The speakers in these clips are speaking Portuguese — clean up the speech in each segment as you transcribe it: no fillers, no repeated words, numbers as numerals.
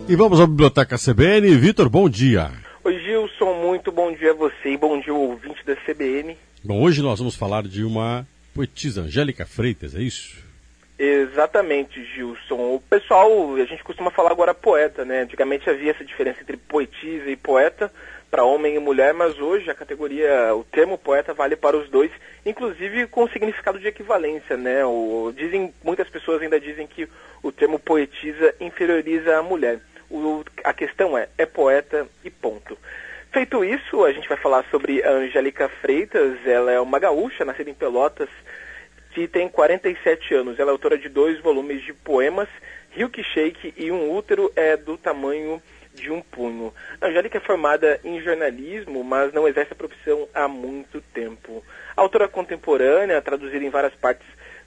E vamos à Biblioteca CBN. Vitor, bom dia. Oi, Gilson, muito bom dia a você e bom dia ao ouvinte da CBN. Bom, hoje nós vamos falar de uma poetisa, Angélica Freitas, é isso? Exatamente, Gilson. O pessoal, a gente costuma falar agora poeta, né? Antigamente havia essa diferença entre poetisa e poeta, para homem e mulher, mas hoje a categoria, o termo poeta vale para os dois, inclusive com significado de equivalência, né? Muitas pessoas ainda dizem que o termo poetisa inferioriza a mulher. A questão é poeta e ponto. Feito isso, a gente vai falar sobre a Angélica Freitas. Ela é uma gaúcha, nascida em Pelotas, que tem 47 anos. Ela é autora de 2 volumes de poemas, Hilk Shake e Um Útero é do Tamanho de um Punho. A Angélica é formada em jornalismo, mas não exerce a profissão há muito tempo. A autora contemporânea, traduzida em várias partes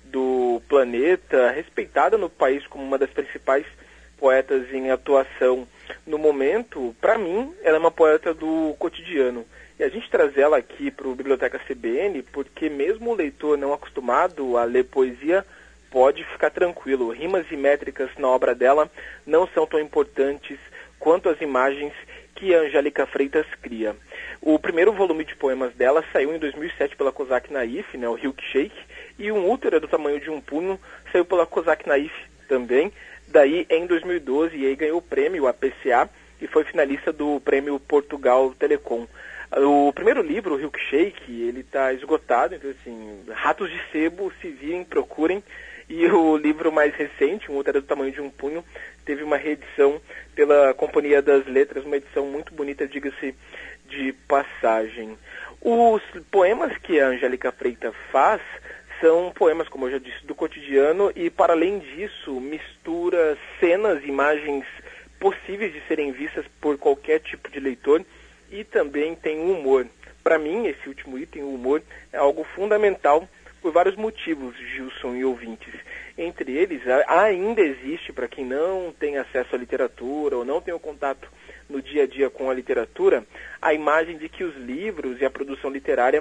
do planeta, respeitada no país como uma das principais poetas em atuação no momento. Para mim, ela é uma poeta do cotidiano. E a gente traz ela aqui para o Biblioteca CBN porque mesmo o leitor não acostumado a ler poesia pode ficar tranquilo. Rimas e métricas na obra dela não são tão importantes quanto as imagens que a Angélica Freitas cria. O primeiro volume de poemas dela saiu em 2007 pela Cosac Naif, né, o Hilk Shake, e Um Útero é do Tamanho de um Punho saiu pela Cosac Naif também. Daí, em 2012, e aí ganhou o prêmio APCA e foi finalista do prêmio Portugal Telecom. O primeiro livro, o Hilk Shake, ele está esgotado, então assim, ratos de sebo, se virem, procurem. E o livro mais recente, Um Útero é do Tamanho de um Punho, teve uma reedição pela Companhia das Letras, uma edição muito bonita, diga-se de passagem. Os poemas que a Angélica Freitas faz são poemas, como eu já disse, do cotidiano e, para além disso, mistura cenas, imagens possíveis de serem vistas por qualquer tipo de leitor e também tem humor. Para mim, esse último item, o humor, é algo fundamental por vários motivos, Gilson e ouvintes. Entre eles, ainda existe, para quem não tem acesso à literatura ou não tem o contato no dia a dia com a literatura, a imagem de que os livros e a produção literária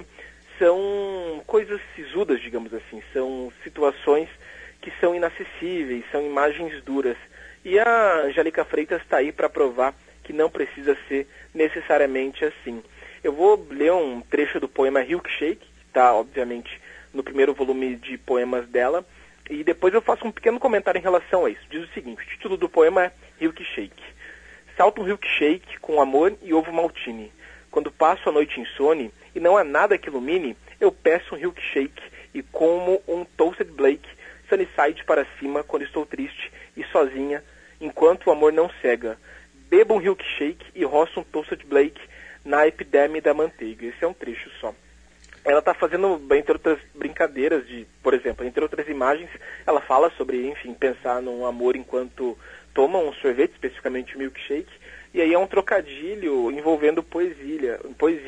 são coisas sisudas, digamos assim, são situações que são inacessíveis, são imagens duras. E a Angélica Freitas está aí para provar que não precisa ser necessariamente assim. Eu vou ler um trecho do poema Hilk Shake, que está, obviamente, no primeiro volume de poemas dela, e depois eu faço um pequeno comentário em relação a isso. Diz o seguinte, o título do poema é Hilk Shake. Salto um Hilk Shake com amor e ovo maltine. Quando passo a noite insone e não há nada que ilumine, eu peço um Hilk Shake e como um Toasted Blake, Sunnyside para cima quando estou triste e sozinha, enquanto o amor não cega. Bebo um Hilk Shake e roço um Toasted Blake na epidemia da manteiga. Esse é um trecho só. Ela está fazendo, entre outras brincadeiras, por exemplo, entre outras imagens, ela fala sobre, enfim, pensar num amor enquanto toma um sorvete, especificamente um milkshake, e aí é um trocadilho envolvendo poesia.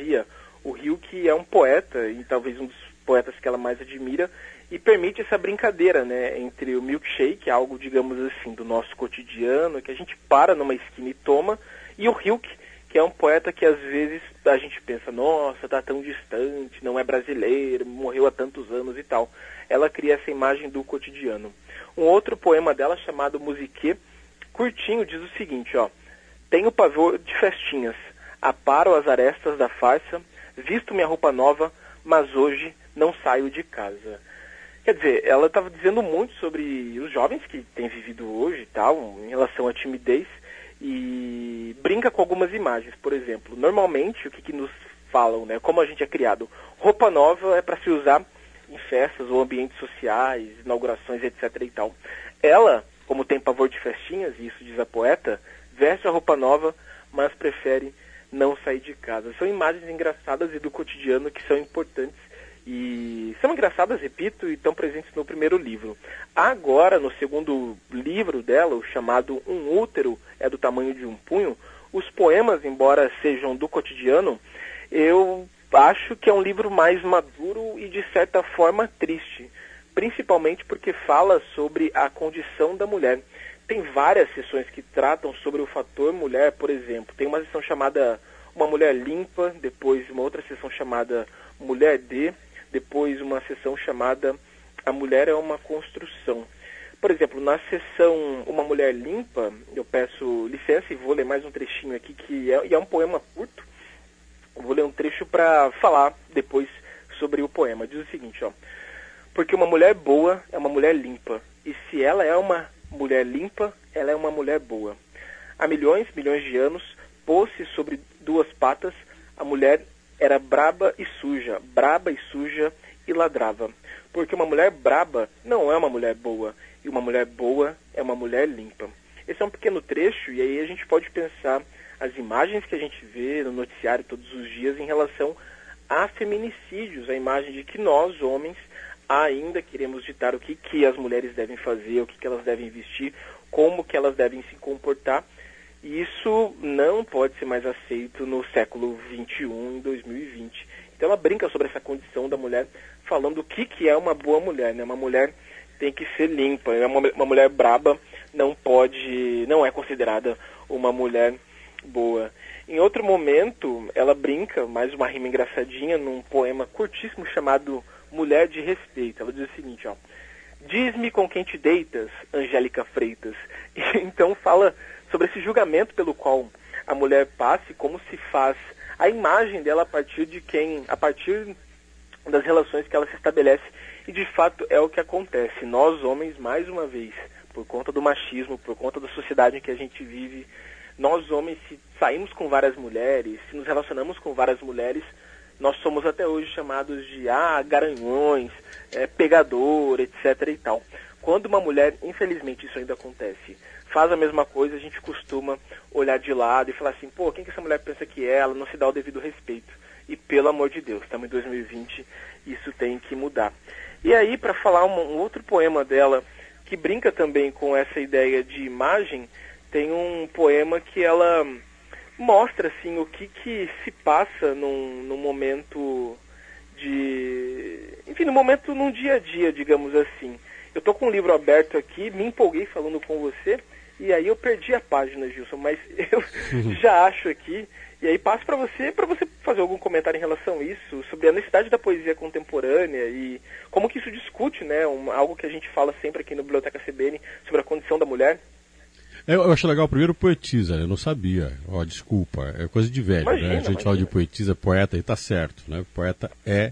O Hilk é um poeta, e talvez um dos poetas que ela mais admira, e permite essa brincadeira, né, entre o milkshake, algo, digamos assim, do nosso cotidiano, que a gente para numa esquina e toma, e o Hilk, que é um poeta que às vezes a gente pensa, nossa, tá tão distante, não é brasileiro, morreu há tantos anos e tal. Ela cria essa imagem do cotidiano. Um outro poema dela, chamado Musique, curtinho, diz o seguinte, ó: tenho pavor de festinhas, aparo as arestas da farsa, visto minha roupa nova, mas hoje não saio de casa. Quer dizer, ela estava dizendo muito sobre os jovens que têm vivido hoje e tal, em relação à timidez, e brinca com algumas imagens. Por exemplo, normalmente o que nos falam, né, como a gente é criado, roupa nova é para se usar em festas ou ambientes sociais, inaugurações, etc. e tal. Ela, como tem pavor de festinhas, e isso diz a poeta, veste a roupa nova, mas prefere não sair de casa. São imagens engraçadas e do cotidiano que são importantes e são engraçadas, repito, e estão presentes no primeiro livro. Agora, no segundo livro dela, o chamado Um Útero é do Tamanho de um Punho, os poemas, embora sejam do cotidiano, eu acho que é um livro mais maduro e, de certa forma, triste, principalmente porque fala sobre a condição da mulher. Tem várias sessões que tratam sobre o fator mulher, por exemplo. Tem uma sessão chamada Uma Mulher Limpa, depois uma outra sessão chamada Mulher D, depois uma sessão chamada A Mulher é uma Construção. Por exemplo, na sessão Uma Mulher Limpa, eu peço licença e vou ler mais um trechinho aqui, que é um poema curto. Eu vou ler um trecho para falar depois sobre o poema. Diz o seguinte, ó. Porque uma mulher boa é uma mulher limpa, e se ela é uma mulher limpa, ela é uma mulher boa. Há milhões de anos, pôs-se sobre duas patas, a mulher era braba e suja e ladrava. Porque uma mulher braba não é uma mulher boa, e uma mulher boa é uma mulher limpa. Esse é um pequeno trecho, e aí a gente pode pensar as imagens que a gente vê no noticiário todos os dias em relação a feminicídios, a imagem de que nós, homens, ainda queremos ditar o que as mulheres devem fazer, o que elas devem vestir, como que elas devem se comportar. E isso não pode ser mais aceito no século XXI, em 2020. Então ela brinca sobre essa condição da mulher, falando o que é uma boa mulher, né? Uma mulher tem que ser limpa, uma mulher braba não é considerada uma mulher boa. Em outro momento, ela brinca, mais uma rima engraçadinha, num poema curtíssimo chamado Mulher de Respeito. Ela diz o seguinte, ó. Diz-me com quem te deitas, Angélica Freitas. E então fala sobre esse julgamento pelo qual a mulher passa e como se faz a imagem dela a partir das relações que ela se estabelece. E de fato é o que acontece. Nós, homens, mais uma vez, por conta do machismo, por conta da sociedade em que a gente vive, nós, homens, se saímos com várias mulheres, se nos relacionamos com várias mulheres, nós somos até hoje chamados de garanhões, pegador, etc. e tal. Quando uma mulher, infelizmente isso ainda acontece, faz a mesma coisa, a gente costuma olhar de lado e falar assim, pô, quem que essa mulher pensa que é? Ela não se dá o devido respeito. E pelo amor de Deus, estamos em 2020, isso tem que mudar. E aí, para falar um outro poema dela, que brinca também com essa ideia de imagem, tem um poema que ela mostra assim, o que se passa num momento num dia a dia, digamos assim. Eu tô com um livro aberto aqui, me empolguei falando com você, e aí eu perdi a página, Gilson, mas eu já acho aqui, e aí passo para você fazer algum comentário em relação a isso, sobre a necessidade da poesia contemporânea e como que isso discute, né, algo que a gente fala sempre aqui no Biblioteca CBN, sobre a condição da mulher. Eu acho legal, primeiro, poetisa, eu não sabia. Desculpa, é coisa de velho, imagina, né? A gente fala de poetisa, poeta, e tá certo, né? Poeta é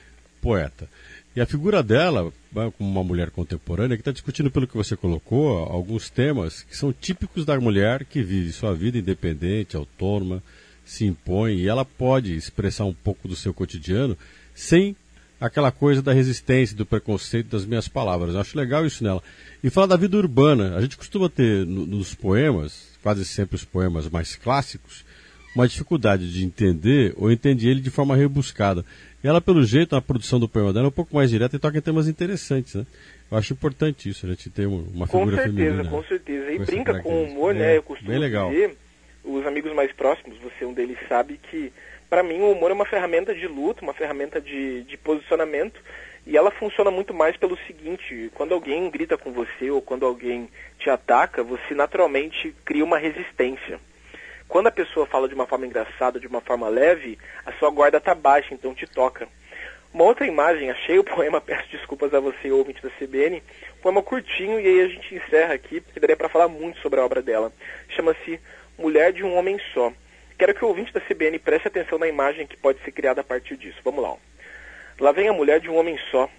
poeta. E a figura dela, como uma mulher contemporânea, que está discutindo, pelo que você colocou, alguns temas que são típicos da mulher que vive sua vida independente, autônoma, se impõe, e ela pode expressar um pouco do seu cotidiano sem aquela coisa da resistência, do preconceito das minhas palavras. Eu acho legal isso nela. E fala da vida urbana. A gente costuma ter nos poemas, quase sempre os poemas mais clássicos, uma dificuldade de entender ou entender ele de forma rebuscada. E ela, pelo jeito, na produção do poema dela é um pouco mais direta e toca em temas interessantes, né? Eu acho importante isso, a gente ter uma figura feminina. Com certeza. E brinca com o humor, né? Eu costumo dizer, os amigos mais próximos, você um deles sabe que, para mim, o humor é uma ferramenta de luta, uma ferramenta de posicionamento, e ela funciona muito mais pelo seguinte: quando alguém grita com você ou quando alguém te ataca, você naturalmente cria uma resistência. Quando a pessoa fala de uma forma engraçada, de uma forma leve, a sua guarda está baixa, então te toca. Uma outra imagem, achei o poema, peço desculpas a você, ouvinte da CBN, poema curtinho, e aí a gente encerra aqui, porque daria para falar muito sobre a obra dela. Chama-se Mulher de um Homem Só. Quero que o ouvinte da CBN preste atenção na imagem que pode ser criada a partir disso. Vamos lá. Lá vem a mulher de um homem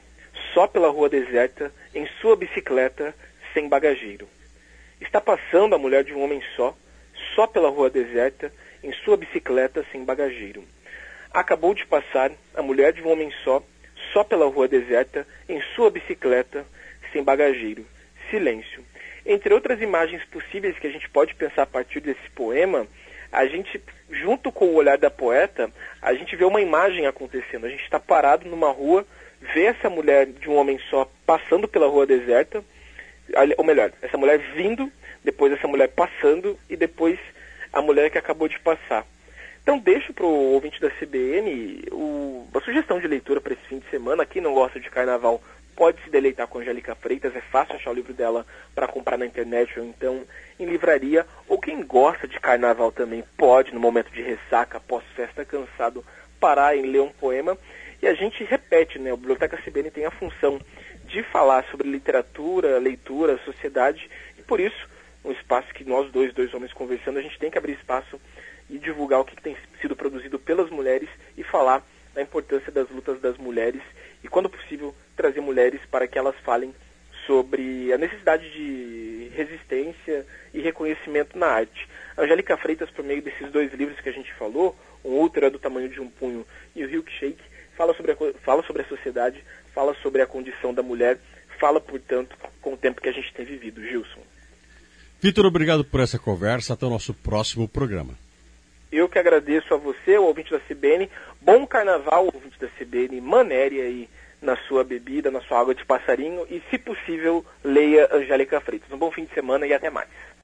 só pela rua deserta, em sua bicicleta, sem bagageiro. Está passando a mulher de um homem só pela rua deserta, em sua bicicleta, sem bagageiro. Acabou de passar a mulher de um homem só pela rua deserta, em sua bicicleta, sem bagageiro. Silêncio. Entre outras imagens possíveis que a gente pode pensar a partir desse poema, a gente, junto com o olhar da poeta, a gente vê uma imagem acontecendo. A gente está parado numa rua, vê essa mulher de um homem só passando pela rua deserta, ou melhor, essa mulher vindo, depois essa mulher passando e depois a mulher que acabou de passar. Então deixo para o ouvinte da CBN a sugestão de leitura para esse fim de semana. Quem não gosta de carnaval pode se deleitar com Angélica Freitas, é fácil achar o livro dela para comprar na internet ou então em livraria. Ou quem gosta de carnaval também pode, no momento de ressaca, pós-festa, cansado, parar e ler um poema. E a gente repete, né? O Biblioteca CBN tem a função de de falar sobre literatura, leitura, sociedade, e por isso, um espaço que nós dois homens conversando, a gente tem que abrir espaço e divulgar o que tem sido produzido pelas mulheres e falar da importância das lutas das mulheres e, quando possível, trazer mulheres para que elas falem sobre a necessidade de resistência e reconhecimento na arte. A Angélica Freitas, por meio desses 2 livros que a gente falou, Um Útero é do Tamanho de um Punho e o Milkshake, fala sobre a sociedade, fala sobre a condição da mulher, fala, portanto, com o tempo que a gente tem vivido. Gilson. Vitor, obrigado por essa conversa. Até o nosso próximo programa. Eu que agradeço a você, o ouvinte da CBN. Bom carnaval, ouvinte da CBN. Manere aí na sua bebida, na sua água de passarinho. E, se possível, leia Angélica Freitas. Um bom fim de semana e até mais.